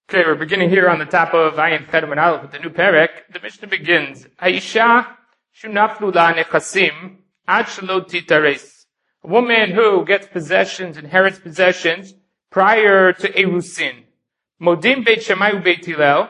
Okay, we're beginning here on the top of Ayin Chedem and Aleph with the new Perek. The Mishnah begins, Haisha shunaflu la nechasim ad shelo titares. A woman who gets possessions, inherits possessions, prior to Erusin. Modim beit Shammai ubeit Hillel,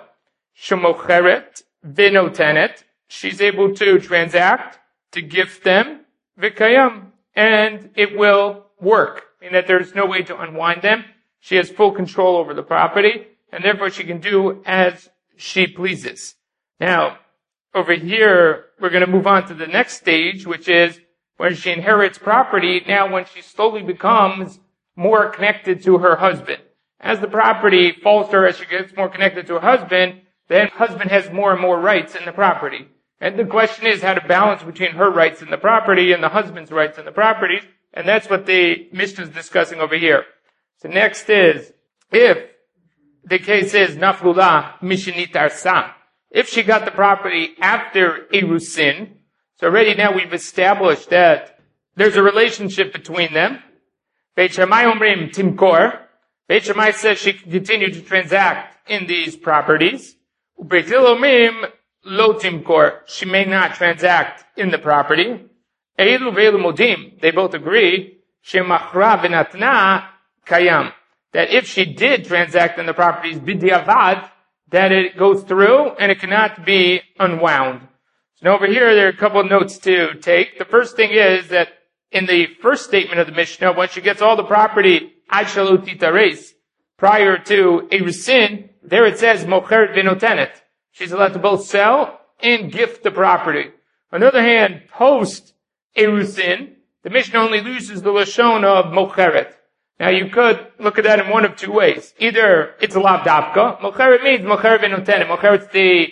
shemocheret v'notenet. She's able to transact, to gift them, v'kayam, and it will work. Meaning that there's no way to unwind them. She has full control over the property, and therefore she can do as she pleases. Now, over here, we're going to move on to the next stage, which is when she inherits property, now when she slowly becomes more connected to her husband. As the property falls to her, as she gets more connected to her husband, then husband has more and more rights in the property. And the question is how to balance between her rights in the property and the husband's rights in the property, and that's what the Mishnah is discussing over here. So next is, if the case is naflula mishinit arsa. If she got the property after Erusin, so already now we've established that there's a relationship between them. Beit Shammai omrim timkor. Beit Shammai says she can continue to transact in these properties. Beit Hillel omrim lo timkor. She may not transact in the property. Eilu ve'elu modim. They both agree. Shemachra v'natna kayam. That if she did transact in the properties b'diavad, that it goes through and it cannot be unwound. So now over here, there are a couple of notes to take. The first thing is that in the first statement of the Mishnah, when she gets all the property ad shelo titares, prior to Erusin, there it says mocheret v'notenet. She's allowed to both sell and gift the property. On the other hand, post Erusin, the Mishnah only uses the lashon of mocheret. Now you could look at that in one of two ways. Either it's a lav dafka. Mocheret means mocheret v'notenet. Mocheret's the,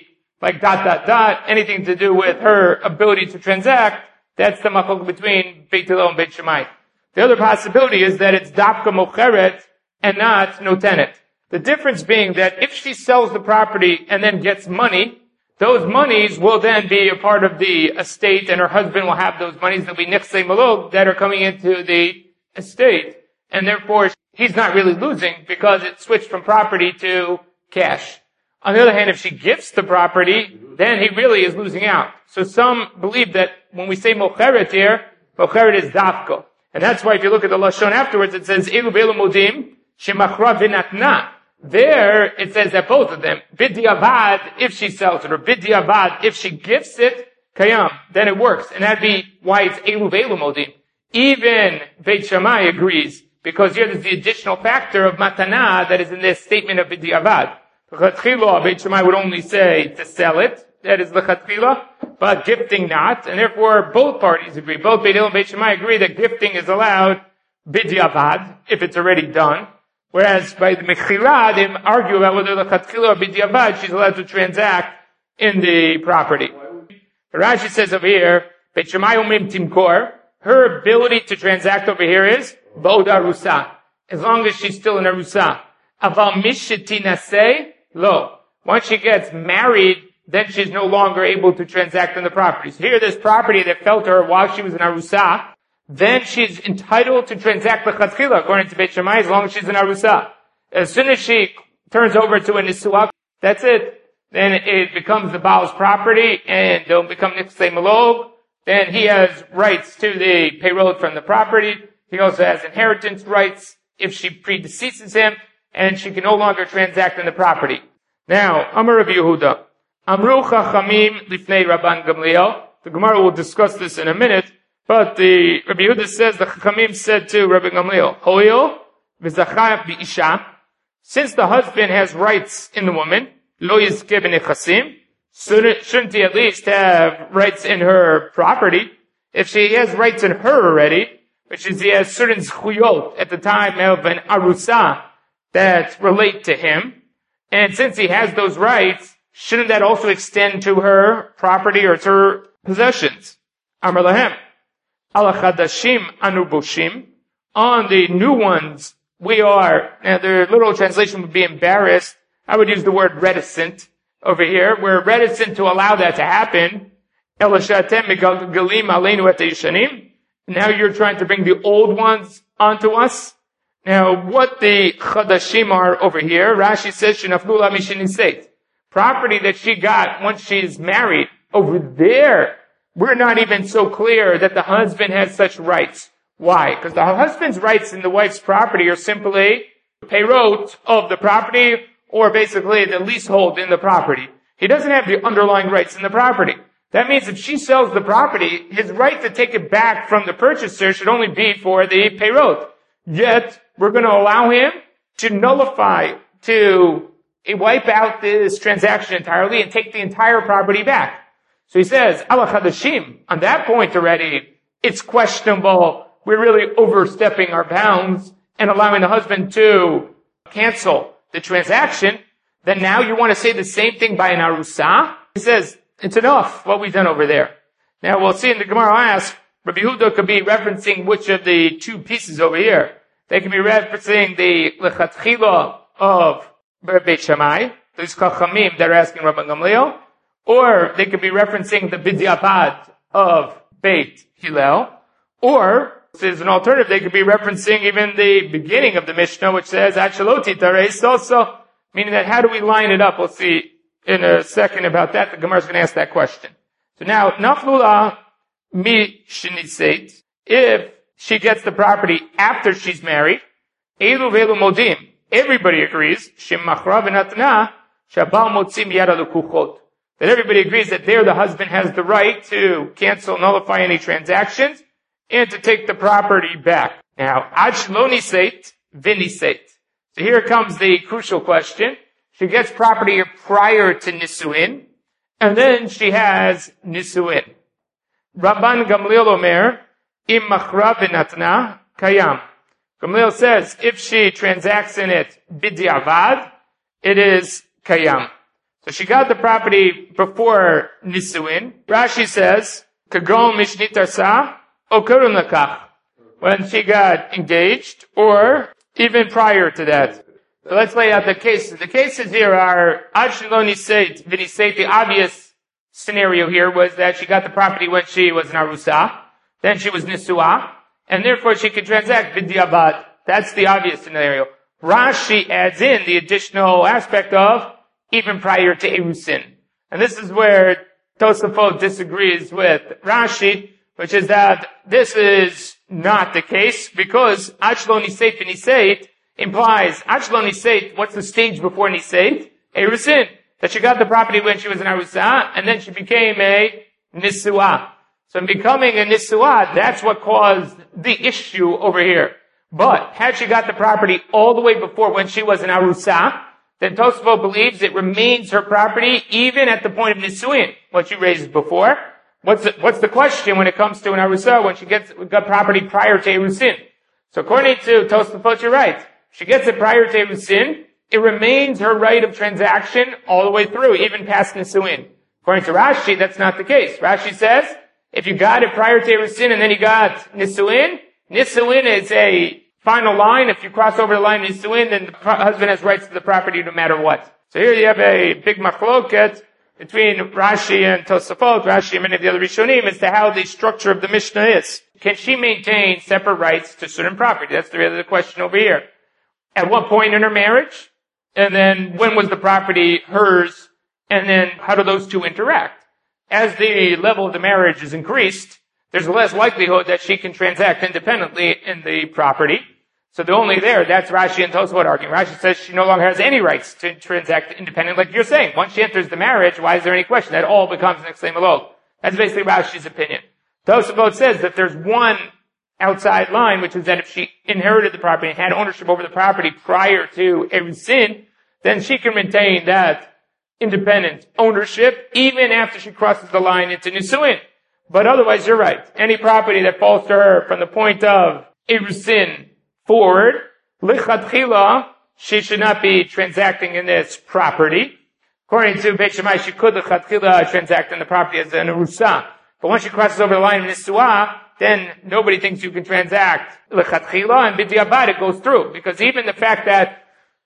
anything to do with her ability to transact. That's the machok between Beit Hillel and Beit Shammai. The other possibility is that it's dafka mocheret and not notenet. The difference being that if she sells the property and then gets money, those monies will then be a part of the estate and her husband will have those monies. There'll be nechsei malog that are coming into the estate. And therefore, he's not really losing because it switched from property to cash. On the other hand, if she gifts the property, then he really is losing out. So some believe that when we say mocheret here, mocheret is dafko. And that's why if you look at the lashon afterwards, it says, Eilu ve'elu modim, shemachra v'natna. There, it says that both of them, b'diavad, if she sells it, or b'diavad, if she gifts it, kayam, then it works. And that'd be why it's Eilu ve'elu modim. Even Beit Shammai agrees, because here there's the additional factor of matana that is in this statement of b'diavad. L'chatchila, Beit Shammai would only say to sell it, that is l'chatchila, but gifting not, and therefore both parties agree. Both Beit Hillel and Beit Shammai agree that gifting is allowed b'diavad, if it's already done. Whereas by the mechira, they argue about whether l'chatchila or b'diavad, she's allowed to transact in the property. Rashi says over here, Beit Shammai omrim timkor, her ability to transact over here is Ba'od Arusa, as long as she's still in Arusa. Aval mishetinaseh, lo. Once she gets married, then she's no longer able to transact in the property. So here, this property that fell to her while she was in Arusa, then she's entitled to transact l'chatchila, according to Beit Shammai, as long as she's in Arusa. As soon as she turns over to a Nisuah, that's it. Then it becomes the Baal's property, and they'll become nechsei malog. Then he has rights to the payroll from the property. He also has inheritance rights if she predeceases him, and she can no longer transact in the property. Now, Amar Rabbi Yehuda, Amru Chachamim Lifnei Rabban Gamliel. The Gemara will discuss this in a minute, but the Rabbi Yehuda says the Chachamim said to Rabbi Gamliel, Hoyo v'zachah bi'isha. Since the husband has rights in the woman, lo yizkeh b'nechasim, shouldn't he at least have rights in her property? If she has rights in her already, which is he has certain zchuyot at the time of an arusa that relate to him, and since he has those rights, shouldn't that also extend to her property or to her possessions? Amar lahem, ala chadashim anu boshim. On the new ones, we are, now the literal translation would be embarrassed. I would use the word reticent over here. We're reticent to allow that to happen. Ela shatem megalgalim aleinu et yishanim. Now you're trying to bring the old ones onto us. Now, what the chadashim are over here, Rashi says, shenaflu la mishiniseit. Property that she got once she's married, over there, we're not even so clear that the husband has such rights. Why? Because the husband's rights in the wife's property are simply peirot of the property, or basically the leasehold in the property. He doesn't have the underlying rights in the property. That means if she sells the property, his right to take it back from the purchaser should only be for the peirot. Yet, we're going to allow him to nullify, to wipe out this transaction entirely and take the entire property back. So he says, ala chadashim, on that point already, it's questionable. We're really overstepping our bounds and allowing the husband to cancel the transaction. Then now you want to say the same thing by an arusa? He says, it's enough what we've done over there. Now we'll see in the Gemara ask, Rabbi Yehuda could be referencing which of the two pieces over here. They can be referencing the lechatchila of Beit Shammai, these chachamim that are asking Rabban Gamliel, or they could be referencing the b'diavad of Beit Hillel, or, this is an alternative, they could be referencing even the beginning of the Mishnah, which says, Achaloti tareis also, meaning that how do we line it up? We'll see in a second about that. The Gemara is going to ask that question. So now, naflula mi sheniseit, if she gets the property after she's married, elu velu modim, everybody agrees, shemachra v'natna, shabal motzim yada lukuchot, that everybody agrees that there the husband has the right to cancel, nullify any transactions, and to take the property back. Now, ad shelo niseit v'niseit. So here comes the crucial question. She gets property prior to nisuin, and then she has nisuin. Rabban Gamliel Omer, im machra v'natna kayam. Gamliel says, if she transacts in it b'diavad, it is kayam. So she got the property before nisuin. Rashi says, kagon mishnit arsa, o karun lakach, when she got engaged, or even prior to that. So let's lay out the cases. The cases here are, ad shelo niseit v'niseit, the obvious scenario here was that she got the property when she was an arusa, then she was nisua, and therefore she could transact b'diavad. That's the obvious scenario. Rashi adds in the additional aspect of even prior to erusin. And this is where Tosafot disagrees with Rashi, which is that this is not the case, because ad shelo niseit v'niseit implies, ad shelo niseit, what's the stage before niseit? Erusin. That she got the property when she was an arusa, and then she became a nisua. So in becoming a nisua, that's what caused the issue over here. But, had she got the property all the way before when she was an arusa, then Tosafot believes it remains her property even at the point of nisuin, what she raised before. What's the question when it comes to an arusa when she got property prior to erusin? So according to Tosafot, you're right. She gets it prior to erusin, it remains her right of transaction all the way through, even past nisuin. According to Rashi, that's not the case. Rashi says, if you got it prior to erusin and then you got nisuin, nisuin is a final line. If you cross over the line nisuin, then the husband has rights to the property no matter what. So here you have a big machloket between Rashi and Tosafot, Rashi and many of the other Rishonim, as to how the structure of the Mishnah is. Can she maintain separate rights to certain property? That's really the question over here. At what point in her marriage? And then when was the property hers? And then how do those two interact? As the level of the marriage is increased, there's less likelihood that she can transact independently in the property. So the only there, that's Rashi and Tosafot arguing. Rashi says she no longer has any rights to transact independently, like you're saying. Once she enters the marriage, why is there any question? That all becomes an extreme alone. That's basically Rashi's opinion. Tosafot says that there's one outside line, which is that if she inherited the property and had ownership over the property prior to erusin, then she can maintain that independent ownership even after she crosses the line into nisuin. But otherwise, you're right. Any property that falls to her from the point of erusin forward, lichatchila, she should not be transacting in this property. According to Beit Shammai, she could lichatchila transact in the property as an arusa. But once she crosses over the line of nisua, then nobody thinks you can transact lechatchila, and b'diavad it goes through. Because even the fact that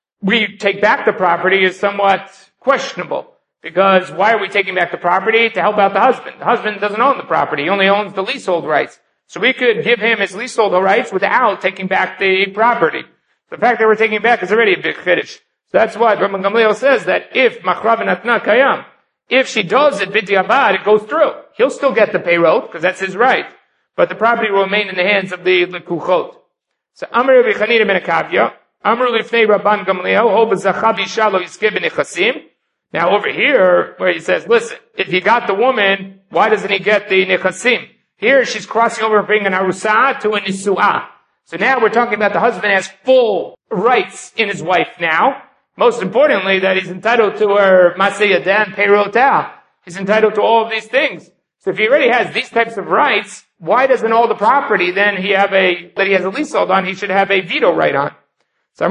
we take back the property is somewhat questionable. Because why are we taking back the property? To help out the husband. The husband doesn't own the property. He only owns the leasehold rights. So we could give him his leasehold rights without taking back the property. The fact that we're taking it back is already a big chiddush. So that's why Rabban Gamliel says that if machra v'natna kayam, if she does it b'di'abad, it goes through. He'll still get the payroll, because that's his right. But the property will remain in the hands of the lekuchot. So Amr Rabbi Chanina ben Akavya, Amr lifnei Rabban Gamliel, ho b'zacha b'isha lo yiskeh b'nechasim. Now over here, where he says, listen, if he got the woman, why doesn't he get the nechasim? Here she's crossing over from being an arusa to a nisu'ah. So now we're talking about the husband has full rights in his wife now. Most importantly, that he's entitled to her maseh yadan peirotah. He's entitled to all of these things. So if he already has these types of rights, why doesn't all the property then that he has a leasehold on, he should have a veto right on? So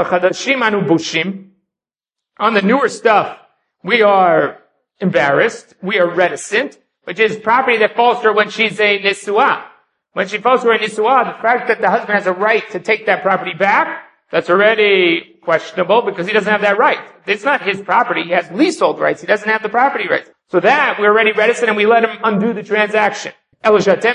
on the newer stuff, we are embarrassed, we are reticent, which is property that falls to her when she's a nisu'ah. When she falls to her a nisu'ah, the fact that the husband has a right to take that property back, that's already questionable because he doesn't have that right. It's not his property, he has leasehold rights, he doesn't have the property rights. So that, we're already reticent and we let him undo the transaction. Now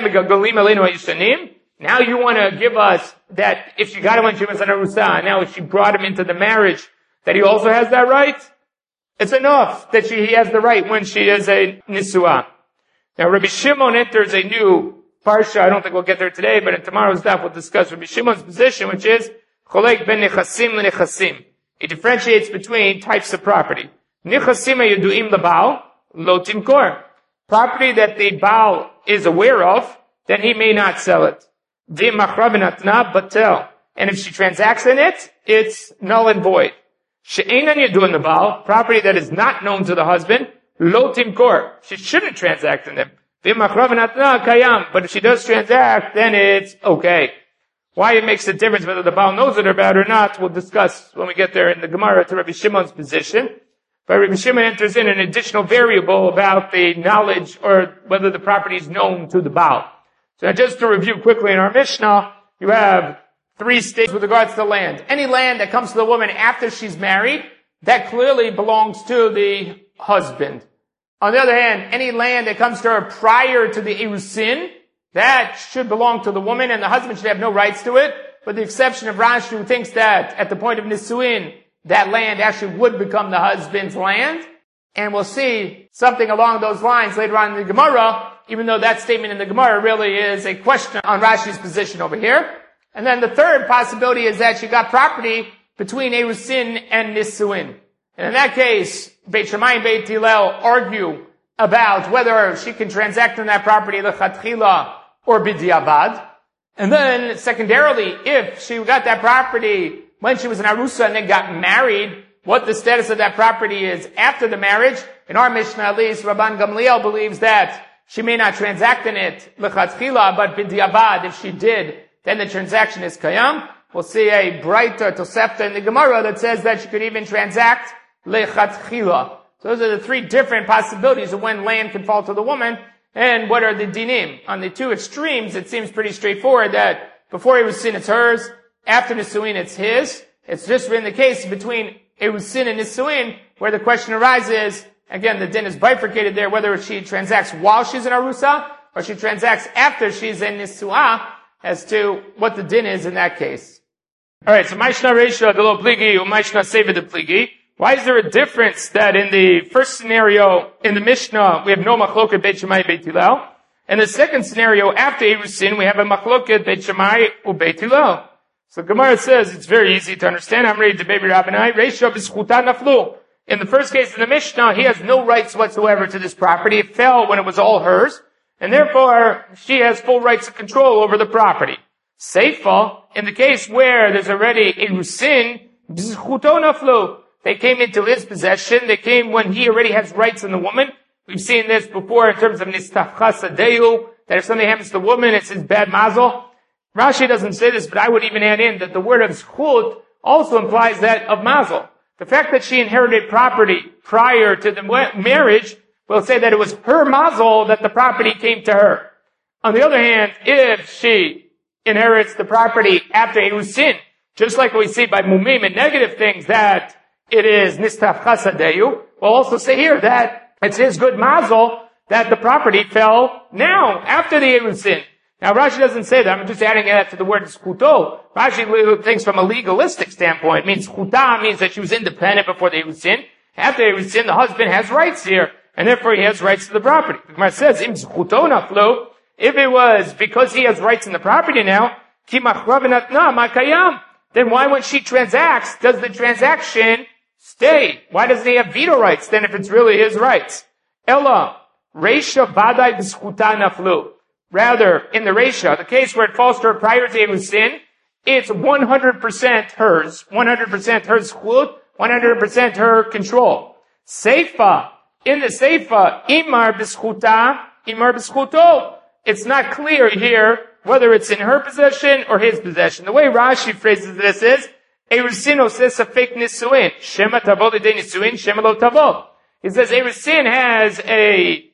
you want to give us that if she got it when she was an arusa, now if she brought him into the marriage, that he also has that right? It's enough that he has the right when she is a nisu'ah. Now Rabbi Shimon enters a new parsha. I don't think we'll get there today, but in tomorrow's daf we'll discuss Rabbi Shimon's position, which is cholek ben nechasim lenechasim. He differentiates between types of property. Nechasim yaduim lebal lo timkor. Property that the Baal is aware of, then he may not sell it. V'machra v'natna batel. And if she transacts in it, it's null and void. She'enan yadun lebal, property that is not known to the husband, lo timkor. She shouldn't transact in them. V'machra v'natna kayam. But if she does transact, then it's okay. Why it makes a difference whether the Baal knows it about or not, we'll discuss when we get there in the Gemara to Rabbi Shimon's position. But Rabbi Shimon enters in an additional variable about the knowledge or whether the property is known to the Baal. So now just to review quickly in our Mishnah, you have 3 stages with regards to land. Any land that comes to the woman after she's married, that clearly belongs to the husband. On the other hand, any land that comes to her prior to the Erusin, that should belong to the woman and the husband should have no rights to it, with the exception of Rashi who thinks that at the point of Nisuin, that land actually would become the husband's land. And we'll see something along those lines later on in the Gemara, even though that statement in the Gemara really is a question on Rashi's position over here. And then the third possibility is that she got property between Erusin and Nisuin. And in that case, Beit Shammai and Beit Hillel argue about whether she can transact on that property lechatchila or b'di'abad. And then secondarily, if she got that property when she was an arusa and then got married, what the status of that property is after the marriage. In our Mishnah, at least, Rabban Gamliel believes that she may not transact in it lechatchila, but b'di'abad, if she did, then the transaction is kayam. We'll see a brighter tosefta in the Gemara that says that she could even transact lechatchila. So those are the 3 different possibilities of when land can fall to the woman, and what are the dinim. On the 2 extremes, it seems pretty straightforward that before Erusin it's hers, after Nisuin it's his. It's just been the case between Erusin and Nisuin, where the question arises, again, the din is bifurcated there, whether she transacts while she's in Arusa, or she transacts after she's in Nisu'ah, as to what the din is in that case. Alright, so Maishna Reisha Delo Pligi, Maishna Seva de Pligi. Why is there a difference that in the first scenario, in the Mishnah, we have no machloket Beit Shammai Beit Hillel, and the second scenario, after Erusin, we have a machloket Beit Shammai u Beit Hillel. So Gemara says it's very easy to understand. I'm ready to baby Rabbanai. Reisha b'schuta naflu. In the first case in the Mishnah, he has no rights whatsoever to this property. It fell when it was all hers, and therefore she has full rights of control over the property. Seifa, in the case where there's already Erusin, b'schuto naflu. They came into his possession. They came when he already has rights in the woman. We've seen this before in terms of nistafchas adeu, that if something happens to the woman, it's his bad mazel. Rashi doesn't say this, but I would even add in that the word of zchut also implies that of mazel. The fact that she inherited property prior to the marriage will say that it was her mazel that the property came to her. On the other hand, if she inherits the property after Erusin, just like we see by mumim and negative things, that it is nistafchas adeu, we'll also say here that it's his good mazel that the property fell now, after the Erusin. Now Rashi doesn't say that. I'm just adding that to the word zchuto. Rashi thinks from a legalistic standpoint. It means zchuta means that she was independent before the Erusin. After the Erusin, the husband has rights here, and therefore he has rights to the property. The Gemara says, im zchuto naflu, if it was because he has rights in the property now, ki machra v'natna ma kayam, then why when she transacts, does the transaction stay? Why doesn't he have veto rights then if it's really his rights? Ella, reisha vadai b'zchuta naflu. Rather, in the reisha, the case where it falls to her prior to Erusin, it's 100% hers, 100% her zchut, 100% her control. Seifa, in the Seifa, imar b'zchuto. It's not clear here whether it's in her possession or his possession. The way Rashi phrases this is, Erusin says safek nisuin, shema tavol lidei nisuin, shema lo tavol. He says Erusin has a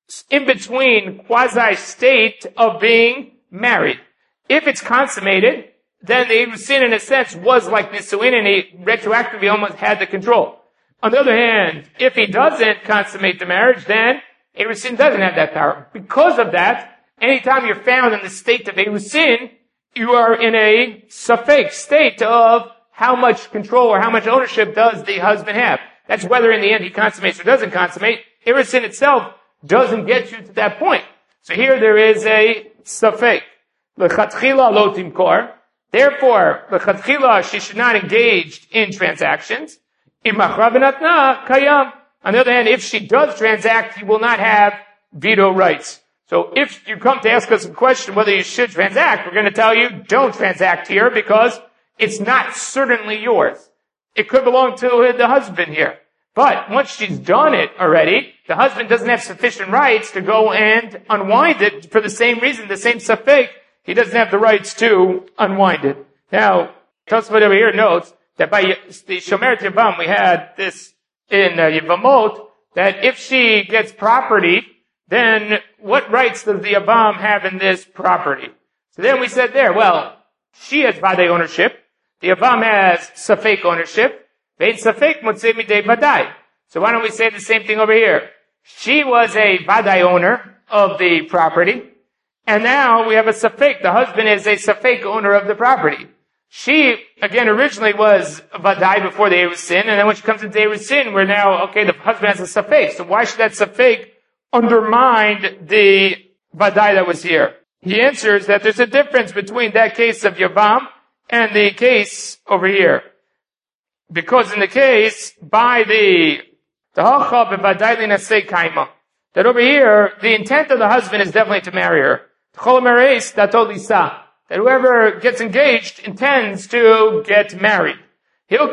in-between quasi-state of being married. If it's consummated, then the Erusin in a sense was like nisuin and he retroactively almost had the control. On the other hand, if he doesn't consummate the marriage, then Erusin doesn't have that power. Because of that, anytime you're found in the state of Erusin, you are in a safek state of how much control or how much ownership does the husband have. That's whether in the end he consummates or doesn't consummate. Erusin itself doesn't get you to that point. So here there is a safek. L'chatchila lo timkor. Therefore, l'chatchila, she should not engage in transactions. Imachra v'natna kayam. On the other hand, if she does transact, he will not have veto rights. So if you come to ask us a question whether you should transact, we're going to tell you don't transact here because it's not certainly yours. It could belong to the husband here. But once she's done it already, the husband doesn't have sufficient rights to go and unwind it for the same reason, the same safek. He doesn't have the rights to unwind it. Now, Tosfot over here notes that by the Shomeret Yavam, we had this in Yevamot, that if she gets property, then what rights does the Yavam have in this property? So then we said there, well, she has Vadai ownership, the Yavam has Safek ownership, Vein Safek Motzei Midei Vadai. So why don't we say the same thing over here? She was a Vadai owner of the property, and now we have a Safek. The husband is a Safek owner of the property. She, again, originally was Vadai before the Erusin, and then when she comes into Erusin, we're now, okay, the husband has a Safek. So why should that Safek undermine the Vadai that was here? He answers that there's a difference between that case of Yavam and the case over here. Because in the case, by that over here, the intent of the husband is definitely to marry her. That whoever gets engaged intends to get married. Even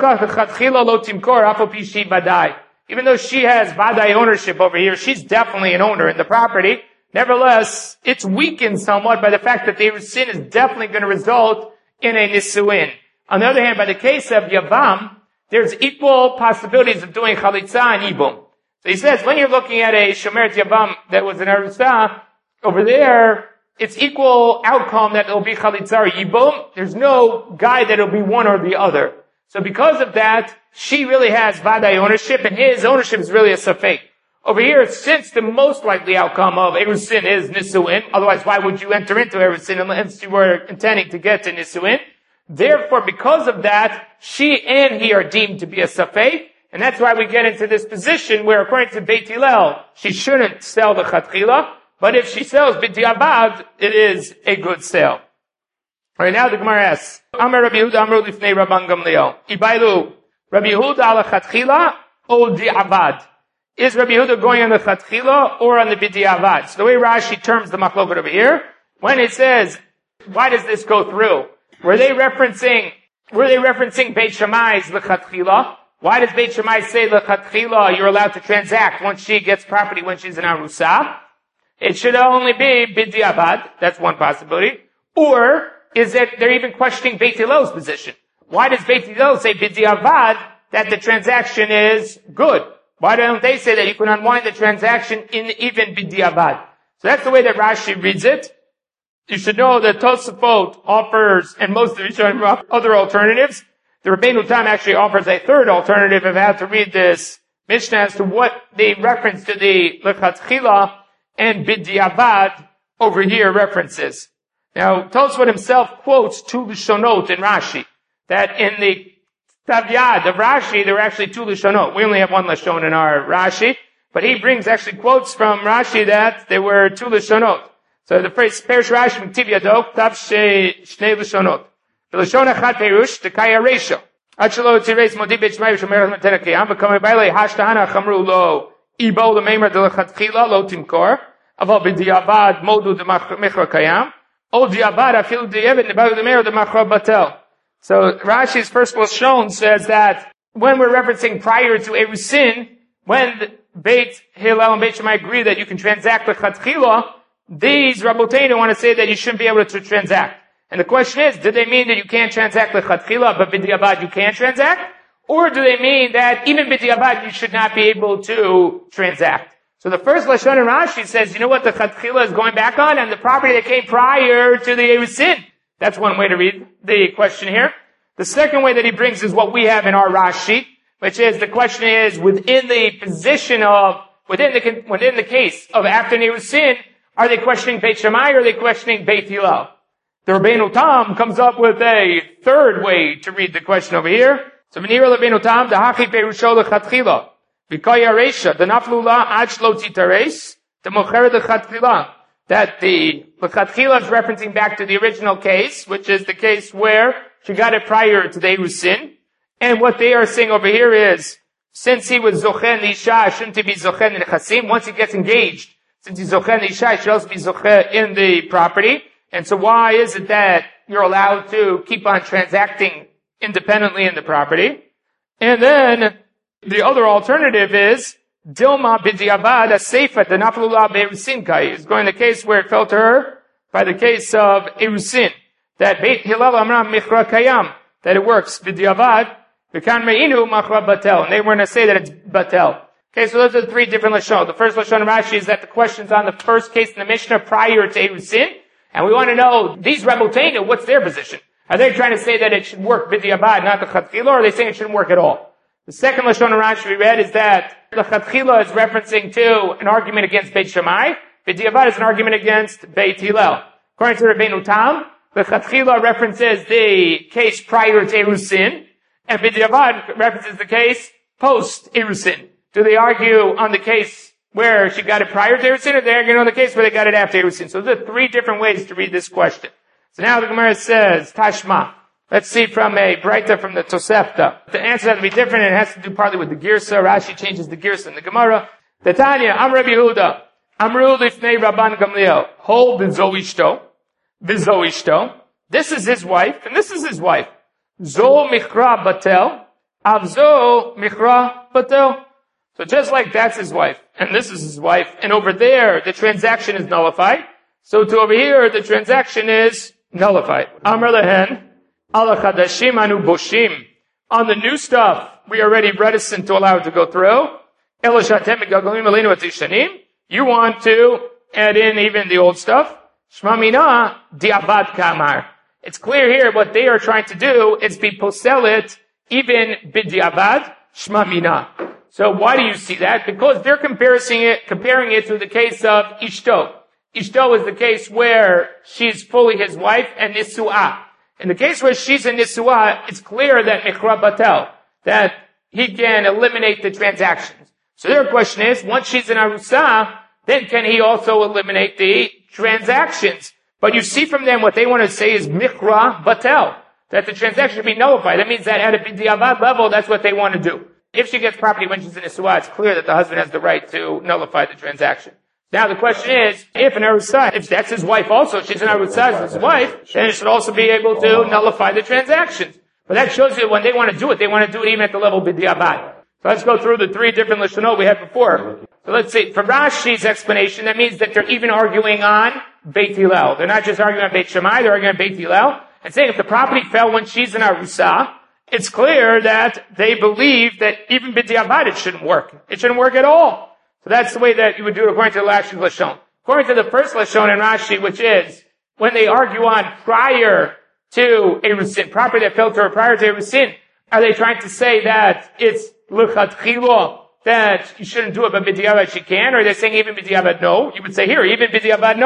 though she has vadai ownership over here, she's definitely an owner in the property. Nevertheless, it's weakened somewhat by the fact that the Erusin is definitely going to result in a nisuin. On the other hand, by the case of Yavam, there's equal possibilities of doing chalitza and ibum. So he says, when you're looking at a Shomeret Yavam that was an Arusa, over there, it's equal outcome that it'll be chalitza or yibum. There's no guide that it'll be one or the other. So because of that, she really has vadai ownership, and his ownership is really a safek. Over here, since the most likely outcome of Erusin is nisuin, otherwise why would you enter into Erusin unless you were intending to get to nisuin? Therefore, because of that, she and he are deemed to be a safek, and that's why we get into this position where, according to Beit Hillel, she shouldn't sell the chatchila, but if she sells b'diavad, it is a good sale. Alright, now the Gemara asks, Amar Rabbi Yehuda Amru Lifnei Rabban Gamliel, Ibailu, Rabbi Yehuda ala chatchila or diavad? Is Rabbi Yehuda going on the chatchila or on the b'diavad? So the way Rashi terms the machloket over here, when it says, why does this go through? Were they referencing Beit Shammai's lechatchila? Why does Beit Shammai say lechatchila you're allowed to transact once she gets property when she's an arusa? It should only be b'diavad. That's one possibility. Or is it they're even questioning Beit Hillel's position? Why does Beit Hillel say b'diavad that the transaction is good? Why don't they say that you can unwind the transaction in even b'diavad? So that's the way that Rashi reads it. You should know that Tosafot offers, and most of the Rishonim offer other alternatives. The Rabbeinu Tam actually offers a third alternative of how to read this Mishnah as to what the reference to the lechatchila and b'diavad over here references. Now, Tosfot himself quotes two Lishonot in Rashi, that in the Ktav Yad of Rashi, there are actually two Lishonot. We only have one Lashon in our Rashi, but he brings actually quotes from Rashi that there were two Lishonot. So the phrase, Perish Rashi, M'tiv Yado, Ktav Shnei Lishonot. The Lashon Echad Perush, the Kaya Resho. Achalo Tzireis Modi Beit Shmai V'Shomer Matena Kiyam, V'kamei Bailei Hashtahana Chamru Lo, Ibo L'Meimer De L'Chatchila Lo Timkor, Aval B'Diavad Modu De Mechra Kayam, O Diavad Afilu D'Yevet Nebaru D'Meir De Machra Batel. So Rashi's first Lashon says that when we're referencing prior to Erusin, when Beit Hillel and Beit Shammai agree that you can transact with Chatchila, these Rabboteinu want to say that you shouldn't be able to transact. And the question is, do they mean that you can't transact with Chatchila, but B'diavad you can transact? Or do they mean that even B'diavad you should not be able to transact? So the first Lashon in Rashi says, you know what the Chatchila is going back on? And the property that came prior to the Erusin. That's one way to read the question here. The second way that he brings is what we have in our Rashi, which is the question is within the position of, within the case of after Erusin, are they questioning Beit Shammai or are they questioning Beit Hillel? The Rabbeinu Tam comes up with a third way to read the question over here. So V'nira Rabbeinu Tam, the Hachi Perusho L'Chatchila, V'Kaya Reisha, the Naflula Ad Shlo Titares, the Mocher L'Chatchila. That the L'Chatchila is referencing back to the original case, which is the case where she got it prior to the Erusin. And what they are saying over here is, since he was Zochen Isha, shouldn't he be Zochen in Chasim? Once he gets engaged, since he's Zochen Isha, he should also be Zochen in the property. And so why is it that you're allowed to keep on transacting independently in the property? And then the other alternative is Dilma B'diavad Aseifa the Naflula Be'erusin Kai is going the case where it fell to her by the case of Erusin. That Beit Hillel Amram Michra Kayam, that it works B'diavad, V'kan Me'inu Machra Batel. And they were going to say that it's Batel. Okay, so those are the three different Lashon. The first Lashon of Rashi is that the question's on the first case in the Mishnah prior to Erusin. And we want to know, these Rabboteinu, what's their position? Are they trying to say that it should work B'diavad, not the Chatchila, or are they saying it shouldn't work at all? The second Lashon of Rashi we read is that the Chatchila is referencing to an argument against Beit Shammai. B'diavad is an argument against Beit Hillel. According to Rabbeinu Tam, the Chatchila references the case prior to Erusin, and B'diavad references the case post Erusin. Do they argue on the case where she got it prior to Erusin, or they're arguing on the case where they got it after Erusin? So there are three different ways to read this question. So now the Gemara says, Tashma. Let's see from a Breita from the Tosefta. The answer has to be different, and it has to do partly with the Girsa. Rashi changes the Girsa in the Gemara. The Tanya, Am Rabbi Yehuda, Amru Lifnei Rabban Gamliel, Hol B'Zo Ishto. This is his wife, and this is his wife. Zo Michra Batel, Avzo Michra Batel. So just like that's his wife, and this is his wife, and over there, the transaction is nullified. So to over here, the transaction is nullified. Amr lehen, ala chadashim anu boshim. On the new stuff, we are already reticent to allow it to go through. You want to add in even the old stuff. Shmamina diavad kamar. It's clear here what they are trying to do is be poselit, even bidiavad, shmamina. So why do you see that? Because they're comparing it to the case of Ishto. Ishto is the case where she's fully his wife and Nisu'ah. In the case where she's a Nisu'ah, it's clear that Michra Batel, that he can eliminate the transactions. So their question is, once she's an Arusah, then can he also eliminate the transactions? But you see from them what they want to say is Michra Batel, that the transaction should be nullified. That means that at a B'diavad level, that's what they want to do. If she gets property when she's in a Nisu'ah, it's clear that the husband has the right to nullify the transaction. Now the question is, if an Arusah, if that's his wife also, she's an Arusah, his wife, then it should also be able to nullify the transactions. But that shows you when they want to do it even at the level of B'diavad. So let's go through the three different Lashonot we had before. So let's see, for Rashi's explanation, that means that they're even arguing on Beit Hillel. They're not just arguing on Beit Shammai, they're arguing on Beit Hillel, and saying if the property fell when she's an Arusah, it's clear that they believe that even B'diavad it shouldn't work. It shouldn't work at all. So that's the way that you would do it according to the last Lashon. According to the first Lashon in Rashi, which is when they argue on prior to Erusin, property that fell to her prior to Erusin, are they trying to say that it's L'chatchila, that you shouldn't do it, but B'diavad she can? Or are they saying even B'diavad no? You would say here, even B'diavad no.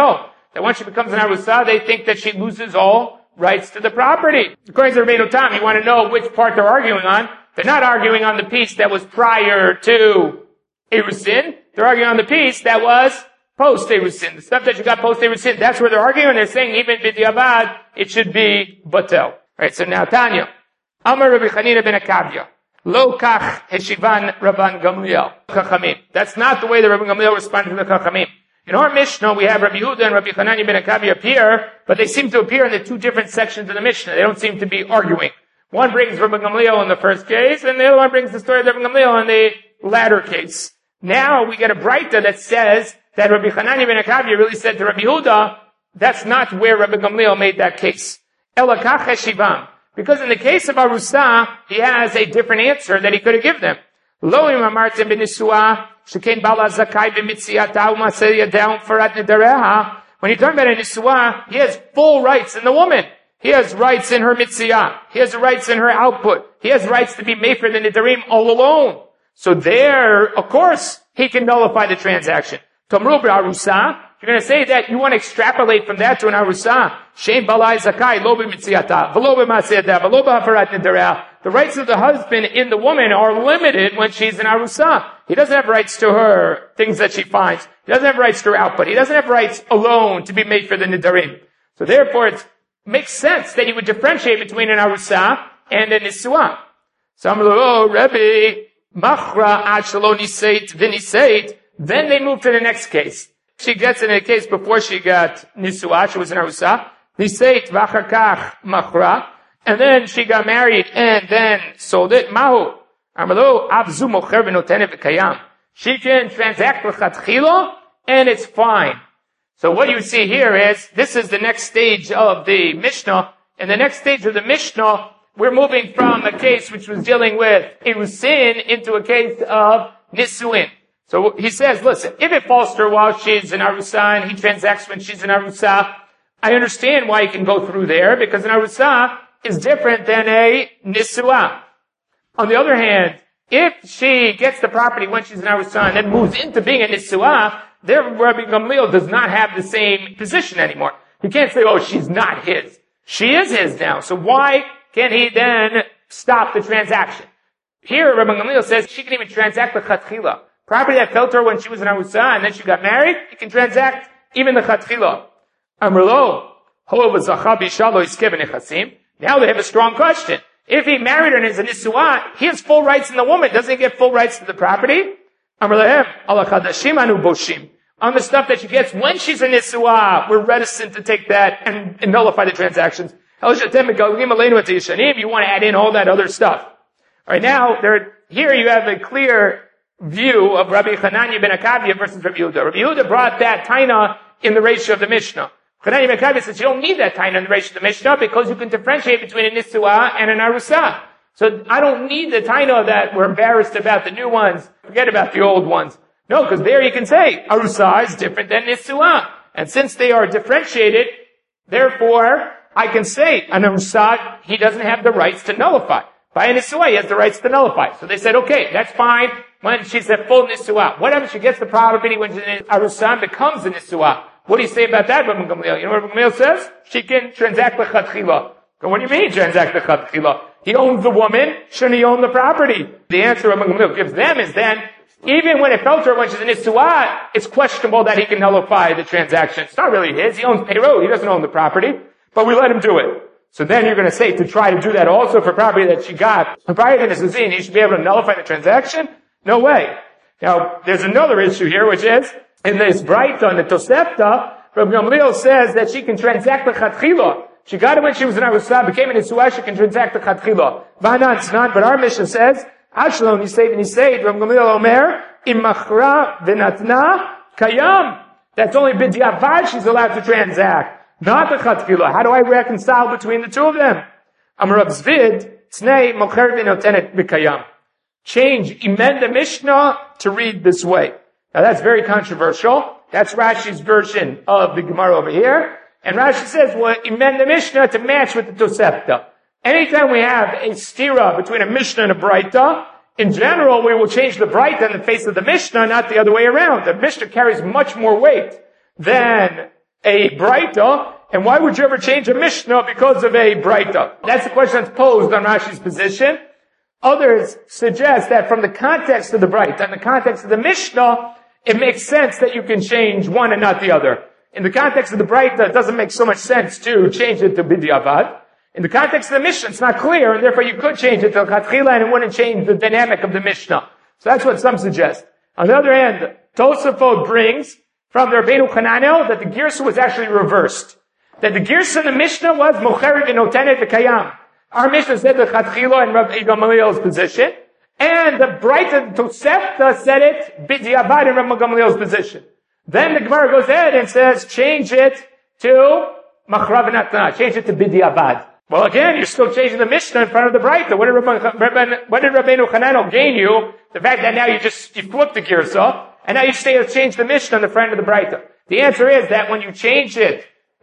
that once she becomes an arusa, they think that she loses all rights to the property. According to Rabbeinu Tam, you want to know which part they're arguing on. They're not arguing on the piece that was prior to Erusin. They're arguing on the piece that was post Erusin. The stuff that you got post Erusin, that's where they're arguing. They're saying even b'diavad, it should be batel. Right, so now Tanya. Amar Rabbi Chanina ben Akavya. Lo kach heshivan Rabban Gamliel. Chachamim. That's not the way that Rabban Gamliel responded to the Chachamim. In our Mishnah, we have Rabbi Yehuda and Rabbi Chananya ben Akavya appear, but they seem to appear in the two different sections of the Mishnah. They don't seem to be arguing. One brings Rabban Gamliel in the first case, and the other one brings the story of Rabban Gamliel in the latter case. Now we get a Braita that says that Rabbi Chananya ben Akavya really said to Rabbi Yehuda, that's not where Rabbi Gamliel made that case. Ela kach heshivam. Because in the case of Arusa, he has a different answer that he could have given them. Lo im amartem b'nisua, sheken bala zakai b'mitziata u'maseh yadav farat nedareha. When you're talking about a nisua, he has full rights in the woman. He has rights in her mitziyah. He has rights in her output. He has rights to be made for the nidarim all alone. So there, of course, he can nullify the transaction. Tomru b'arusa, you're going to say that you want to extrapolate from that to an arusa. Shein balai zakai lo b'mitziyata, v'lo b'maseh yadav, v'lo b'hafarat nedareha. The rights of the husband in the woman are limited when she's an arusa. He doesn't have rights to her things that she finds. He doesn't have rights to her output. He doesn't have rights alone to be made for the nidarim. So therefore, it makes sense that he would differentiate between an arusa and a nisua. So I'm like, oh, Rebbe, machra ad shelo niseit v'niseit. Then they move to the next case. She gets in a case before she got nisua. She was an arusa. Niseit v'achar kach machra. And then she got married and then sold it. Mahu. Amalo avzu mocher v'notenet v'kayam. She can transact l'chatchila and it's fine. So what you see here is, this is the next stage of the Mishnah. In the next stage of the Mishnah, we're moving from a case which was dealing with Erusin into a case of Nisuin. So he says, listen, if it falls to her while she's an Arusa and he transacts when she's an Arusa, I understand why he can go through there, because an Arusa is different than a Nisua. On the other hand, if she gets the property when she's an Arusa and then moves into being a Nisua, there Rabbi Gamliel does not have the same position anymore. He can't say, oh, she's not his. She is his now. So why can he then stop the transaction? Here, Rabbi Gamliel says she can even transact the chatchila. Property that fell to her when she was an arusa and then she got married, he can transact even the chatchila. Amrlo, now they have a strong question. If he married her and is a nisua, he has full rights in the woman. Doesn't he get full rights to the property? On the stuff that she gets when she's a nisua, we're reticent to take that and nullify the transactions. You want to add in all that other stuff. All right, now, here you have a clear view of Rabbi Chananya ben Akavya versus Rabbi Yehuda. Rabbi Yehuda brought that taina in the ratio of the Mishnah. Chananya ben Akavya says you don't need that taina in the ratio of the Mishnah because you can differentiate between a nisua and an arusa. So I don't need the taina that we're embarrassed about the new ones. Forget about the old ones. No, because there you can say arusa is different than nisua. And since they are differentiated, therefore, I can say an arusa, he doesn't have the rights to nullify. By a nisua, he has the rights to nullify. So they said, okay, that's fine when she's a full nisua. What happens? She gets the property when she's an arusa and becomes a nisua. What do you say about that, Rabbi Gamliel? You know what Rabbi Gamliel says? She can transact the chatchila. What do you mean transact the chatchila? He owns the woman, shouldn't he own the property? The answer Rabbi Gamliel gives them is then, even when it fell to her when she's an nisua, it's questionable that he can nullify the transaction. It's not really his. He owns payroll. He doesn't own the property. But we let him do it. So then you're going to say to try to do that also for property that she got prior to Nisuzin, he should be able to nullify the transaction? No way. Now, there's another issue here, which is, in this Braita on the Tosefta, Rabbi Gamliel says that she can transact the chatchila. She got it when she was an arusa, became an nisua, she can transact the chatchila. V'hanan tznan, but our Mishnah says, Ashlo nisei, Rabbi Gamliel omer, imachra v'natna kayam. That's only b'diavad she's allowed to transact. Not the chatchila. How do I reconcile between the two of them? Amar Rav Zvid, Tznei mocher v'notenet b'kayam. Change, amend the Mishnah to read this way. Now that's very controversial. That's Rashi's version of the Gemara over here. And Rashi says, well, amend the Mishnah to match with the Tosefta. Anytime we have a stira between a Mishnah and a Braita, in general, we will change the Braita in the face of the Mishnah, not the other way around. The Mishnah carries much more weight than a Braita, and why would you ever change a Mishnah because of a Braita? That's the question that's posed on Rashi's position. Others suggest that from the context of the Braita and the context of the Mishnah, it makes sense that you can change one and not the other. In the context of the Braita, it doesn't make so much sense to change it to B'diavad. In the context of the Mishnah, it's not clear, and therefore you could change it to Chatchila, and it wouldn't change the dynamic of the Mishnah. So that's what some suggest. On the other hand, Tosafot brings from the Rabbeinu Hananel that the Girsa was actually reversed. That the Girsa in the Mishnah was Mocheret v'notenet v'kayam. Our Mishnah said the Chatchila and Rabbi Gamaliel's position, and the Braita Tosefta said it B'diavad in Rabbi Gamaliel's position. Then the Gemara goes ahead and says, change it to Machra v'natna, change it to B'diavad. Well, again, you're still changing the Mishnah in front of the Braita. What did Rabbeinu Hananel gain you? The fact that now you flip the Girsa, and now you change the Mishnah in the front of the Braita. The answer is that when you change it,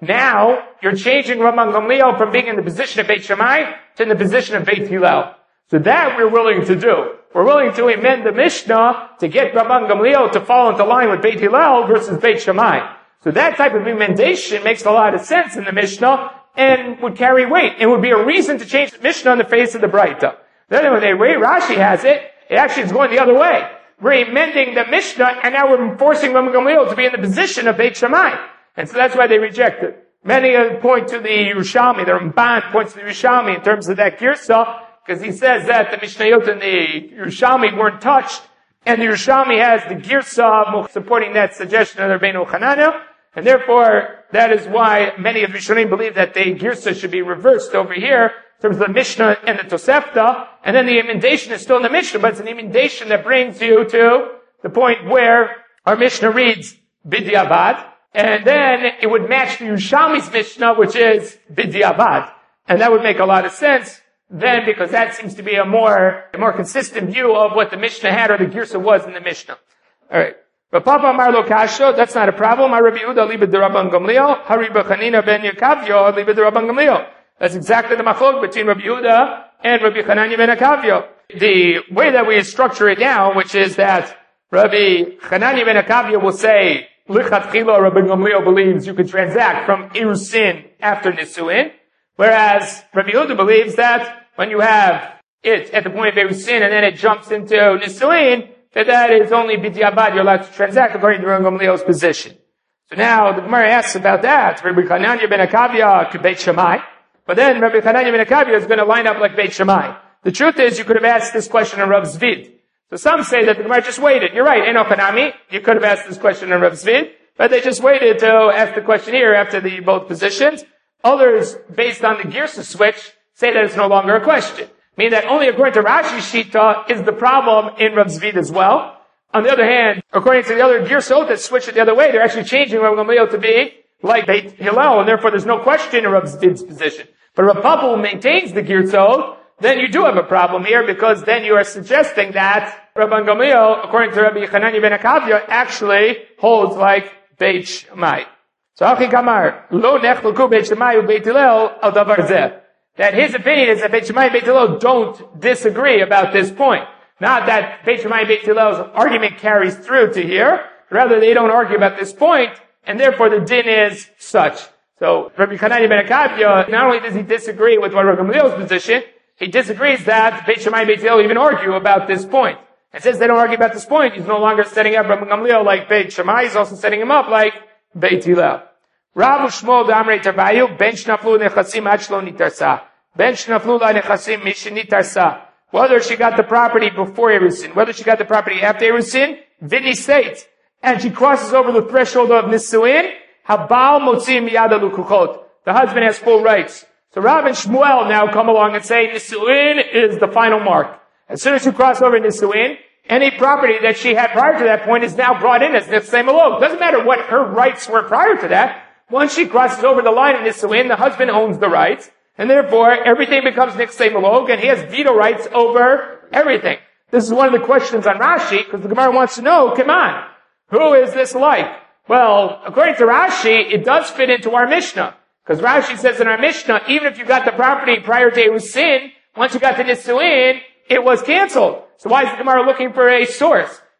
now you're changing Rabban Gamliel from being in the position of Beit Shammai to in the position of Beit Hillel. So that we're willing to do. We're willing to amend the Mishnah to get Rabban Gamliel to fall into line with Beit Hillel versus Beit Shammai. So that type of emendation makes a lot of sense in the Mishnah and would carry weight. It would be a reason to change the Mishnah on the face of the Braita. Then when the way Rashi has it, it actually is going the other way. We're amending the Mishnah, and now we're forcing Rabban Gamliel to be in the position of Beit Shammai. And so that's why they reject it. Many point to the Yerushalmi, the Ramban points to the Yerushalmi in terms of that Girsa, because he says that the Mishnayot and the Yerushalmi weren't touched, and the Yerushalmi has the Girsa supporting that suggestion of Rabbeinu Hananel, and therefore that is why many of the Rishonim believe that the Girsa should be reversed over here in terms of the Mishnah and the Tosefta, and then the emendation is still in the Mishnah, but it's an emendation that brings you to the point where our Mishnah reads B'diavad, and then it would match the Yerushalmi's Mishnah, which is B'diavad. And that would make a lot of sense then, because that seems to be a more consistent view of what the Mishnah had or the Girsa was in the Mishnah. Alright. But Papa Amar Lo Kasho, that's not a problem. Rabbi Yehuda libed de Rabban Gamliel, Hariba Chanina ben Yakavyo libed de Rabban Gamliel. That's exactly the machlok between Rabbi Yehuda and Rabbi Chananya ben Akavyo. The way that we structure it now, which is that Rabbi Chananya ben Akavyo will say, Lichatchila, Rabbi Gamliel believes you can transact from Irusin after Nisuin, whereas Rabbi Yehuda believes that when you have it at the point of Irusin and then it jumps into Nisuin, that is only B'diavad, you're allowed to transact according to Rabbi Gamliel's position. So now the Gemara asks about that, Rabbi Chananya ben Akavya could Beit Shammai, but then Rabbi Chananya ben Akavya is going to line up like Beit Shammai. The truth is, you could have asked this question of Rav Zvid. So some say that the Gemara just waited. You're right, Eno Chanami, you could have asked this question of Rav Zvid, but they just waited to ask the question here after the both positions. Others, based on the Girsa switch, say that it's no longer a question. Meaning that only according to Rashi's Shita is the problem in Rav Zvid as well. On the other hand, according to the other Girsot that switch it the other way, they're actually changing Rav Gamliel to be like Beit Hillel, and therefore there's no question in Rav Zvid's position. But Rav Papa maintains the Girsot, then you do have a problem here, because then you are suggesting that Rabban Gamliel, according to Rabbi Chananya ben Akavya, actually holds like Beit Shammai. So Achi Kamar, Lo nechluku Beit Shammai u Beit Hillel al davar zeh. That his opinion is that Beit Shammai and Beit Hillel don't disagree about this point. Not that Beit Shammai and Beit Hillel's argument carries through to here, rather they don't argue about this point, and therefore the din is such. So Rabbi Chananya ben Akavya, not only does he disagree with Rabbi Gamliel's position, he disagrees that Beit Shammai and Beit Hillel even argue about this point. And since they don't argue about this point, he's no longer setting up Rabbi Gamliel like Beit Shammai, he's also setting him up like Beit Hillel. Rav Shmuel d'Amrei Tarbayu, ben shnaflu nechasim ad shlo nitarsa. Ben shnaflu la nechasim mishinitarsa. Whether she got the property before Erusin, whether she got the property after Erusin, Vini states, and she crosses over the threshold of Nisuin, Habal motzim yada lukuchot. The husband has full rights. So Rav and Shmuel now come along and say Nisuin is the final mark. As soon as you cross over Nisuin, any property that she had prior to that point is now brought in as Nifsei Malok. Doesn't matter what her rights were prior to that. Once she crosses over the line of Nisuin, the husband owns the rights, and therefore everything becomes Nifsei Malok, and he has veto rights over everything. This is one of the questions on Rashi, because the Gemara wants to know, come on, who is this like? Well, according to Rashi, it does fit into our Mishnah. Because Rashi says in our Mishnah, even if you got the property prior to Erusin, once you got to Nisuin, it was canceled. So why is the Gemara looking for a source?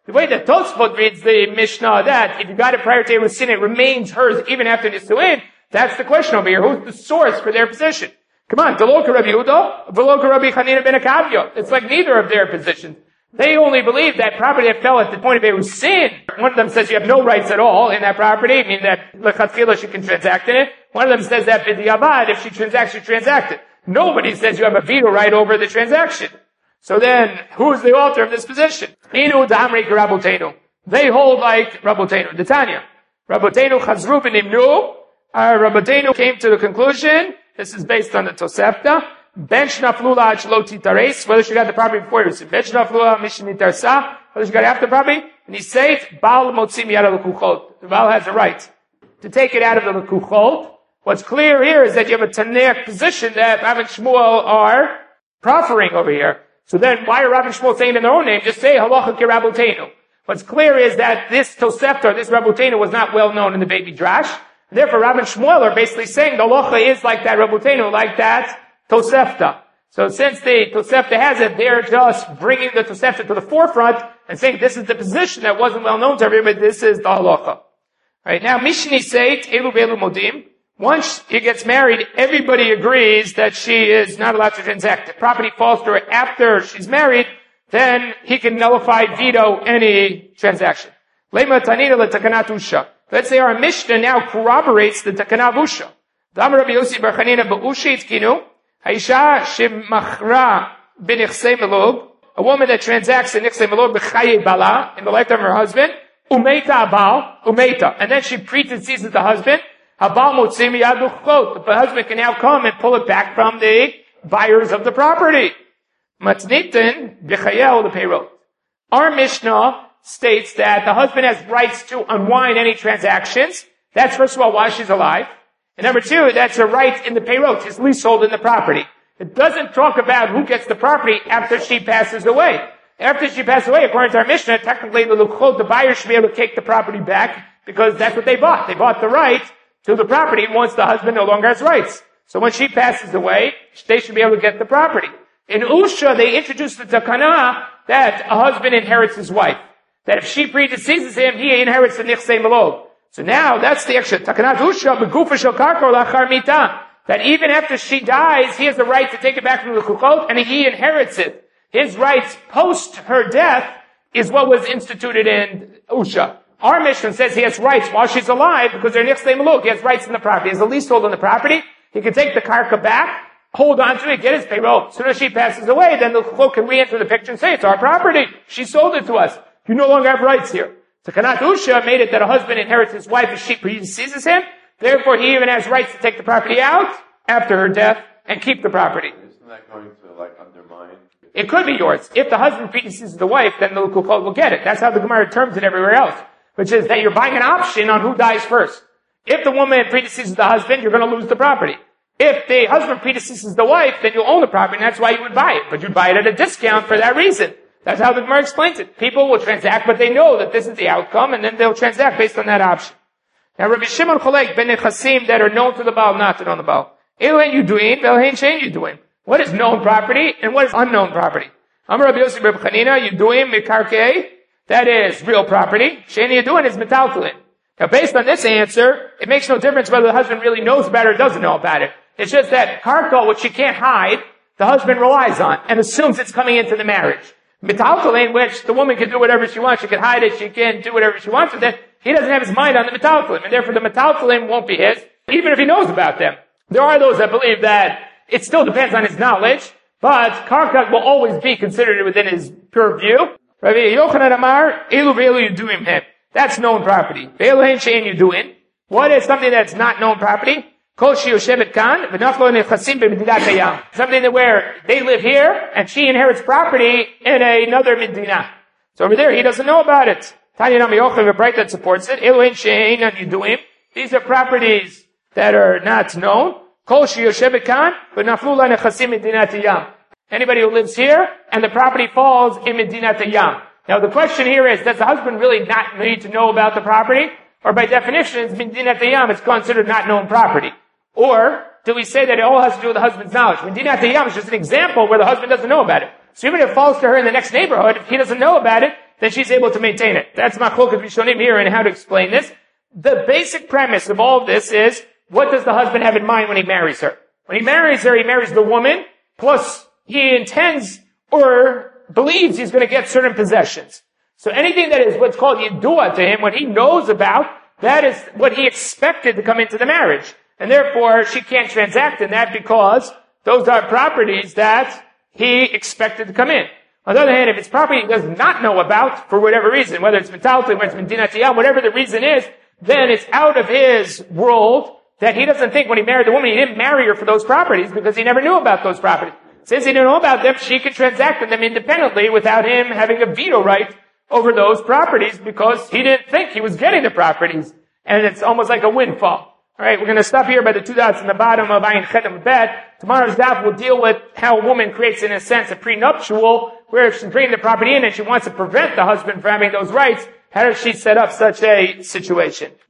The way that Tosfot reads the Mishnah, that if you got it prior to Erusin, it remains hers even after Nisuin, that's the question over here. Who's the source for their position? Come on, Deloka Rabbi Yehuda, Veloka Rabbi Chanina ben Akavya. It's like neither of their positions. They only believe that property that fell at the point of Erusin. One of them says you have no rights at all in that property, meaning that Lechatchila she can transact in it. One of them says that B'diavad, if she transacts, she transacted. Nobody says you have a veto right over the transaction. So then, who's the author of this position? Inu Damri Rabotenu. They hold like Rabotenu. The Tanya. Rabotenu Chazru B'nimnu. Rabotenu came to the conclusion, this is based on the Tosefta, Bench Naflula Achloti Tares, whether she got the property before it was Bench Naflula Mishni Tarsa, whether she got after the property, and he says, Baal Motzim Yada L'Kuchot. The Baal has a right to take it out of the L'Kuchot. What's clear here is that you have a Tanaic position that Rav and Shmuel are proffering over here. So then, why are Rav and Shmuel saying in their own name? Just say, Halacha ki Rabotenu. What's clear is that this Tosefta, this Rabotenu, was not well known in the Beit Midrash. Therefore, Rav and Shmuel are basically saying the Halacha is like that Rabotenu, like that Tosefta. So since the Tosefta has it, they're just bringing the Tosefta to the forefront and saying this is the position that wasn't well known to everybody, this is the Halacha. Right now, Mishni Seit, Elu Belu Modim. Once he gets married, everybody agrees that she is not allowed to transact. If property falls to her after she's married, then he can nullify, veto any transaction. Lema Tanina leTakanat Usha. Let's say our Mishnah now corroborates the Takanat Usha. Damar Rabbi Yossi bar Chanina ba'Usha itkinu, Haisha shemachra b'nichsei melog, a woman that transacts in nichsei melog b'chaye bala, in the lifetime of her husband, umeita abal, umeita, and then she predeceases the husband, habal motzim miyad l'chot, the husband can now come and pull it back from the buyers of the property. Matnitin b'chayel the payroll. Our Mishnah states that the husband has rights to unwind any transactions. That's first of all why she's alive. And number two, that's a right in the payroll. She's leasehold in the property. It doesn't talk about who gets the property after she passes away. After she passes away, according to our Mishnah, technically the buyer should be able to take the property back because that's what they bought. They bought the right to the property once the husband no longer has rights. So when she passes away, they should be able to get the property. In Usha, they introduced the takana that a husband inherits his wife. That if she predeceases him, he inherits the nichsei melog. So now, that's the extra. Takanat Usha b'gufa shel karka lachar mita. That even after she dies, he has the right to take it back from the L'Kuchot, and he inherits it. His rights post her death is what was instituted in Usha. Our Mishnah says he has rights while she's alive because they're nichsei melog. He has rights in the property. He has a leasehold on the property. He can take the karka back, hold on to it, get his payroll. As soon as she passes away, then the L'Kuchot can re-enter the picture and say, it's our property. She sold it to us. You no longer have rights here. Takanat Usha made it that a husband inherits his wife if she predeceases him. Therefore, he even has rights to take the property out after her death and keep the property. Isn't that going to undermine? It could be yours. If the husband predeceases the wife, then the L'Kuchot will get it. That's how the Gemara terms it everywhere else. Which is that you're buying an option on who dies first. If the woman predeceases the husband, you're going to lose the property. If the husband predeceases the wife, then you'll own the property, and that's why you would buy it. But you'd buy it at a discount for that reason. That's how the Gemara explains it. People will transact, but they know that this is the outcome, and then they'll transact based on that option. Now, Rabbi Shimon Cholek ben Nechasim that are known to the Baal, not to know the Baal. Elain Yuduin, Velhain Shein Yuduin. What is known property, and what is unknown property? Amar Rabbi Yossi Rabbi Chanina, Yuduin Mikarkei, that is real property. Shein Yuduin is Metaltalin. Now, based on this answer, it makes no difference whether the husband really knows about it or doesn't know about it. It's just that karka, which she can't hide, the husband relies on, and assumes it's coming into the marriage. Metaltalin, which the woman can do whatever she wants, she can hide it, she can do whatever she wants with it, he doesn't have his mind on the metaltalin, and therefore the metaltalin won't be his, even if he knows about them. There are those that believe that it still depends on his knowledge, but karka will always be considered within his purview. Rabbi Yochanan Amar, Elu ve'elu yuduim him. That's known property. Ve'elu hein she'en yuduin. What is something that's not known property? Kol sheyoshevet kan, v'naflo nechasim b'medidat hayam. Something that where they live here, and she inherits property in another medina. So over there, he doesn't know about it. Tanya Nami Yochav, a bright that supports it. Elu hein she'en yuduim. These are properties that are not known. Kol sheyoshevet kan, v'naflo nechasim b'medidat hayam. Anybody who lives here, and the property falls in Medinat Hayam. Now the question here is, does the husband really not need to know about the property? Or by definition, it's Medinat Hayam, it's considered not known property. Or, do we say that it all has to do with the husband's knowledge? Medinat Hayam is just an example where the husband doesn't know about it. So even if it falls to her in the next neighborhood, if he doesn't know about it, then she's able to maintain it. That's Machlokas Rishonim here and how to explain this. The basic premise of all of this is, what does the husband have in mind when he marries her? When he marries her, he marries the woman, plus he intends or believes he's going to get certain possessions. So anything that is what's called Yidua to him, what he knows about, that is what he expected to come into the marriage. And therefore, she can't transact in that because those are properties that he expected to come in. On the other hand, if it's property he does not know about, for whatever reason, whether it's metalton, whether it's medinatiyah, whatever the reason is, then it's out of his world that he doesn't think when he married the woman, he didn't marry her for those properties because he never knew about those properties. Since he didn't know about them, she could transact with them independently without him having a veto right over those properties because he didn't think he was getting the properties. And it's almost like a windfall. Alright, we're going to stop here by the 2 dots in the bottom of Ayin Chet and Bet. Tomorrow's daf will deal with how a woman creates, in a sense, a prenuptial, where if she's bringing the property in and she wants to prevent the husband from having those rights, how does she set up such a situation?